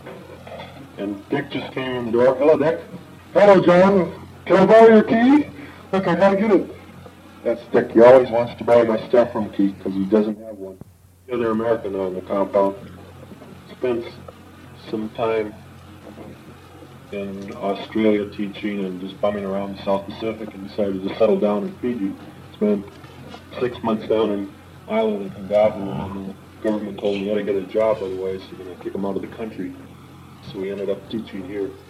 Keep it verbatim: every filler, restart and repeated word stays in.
And Dick just came in the door. Hello, Dick. Hello, John. Can I borrow your key? Look, I gotta get it. That's Dick. He always wants to borrow my staff room key because he doesn't have one. The other American on the compound spent some time in Australia teaching and just bumming around the South Pacific and decided to settle down in Fiji. Spent six months down in Island and Oahu, and the government told him he had to get a job otherwise they're going to kick him out of the country. So we ended up teaching here.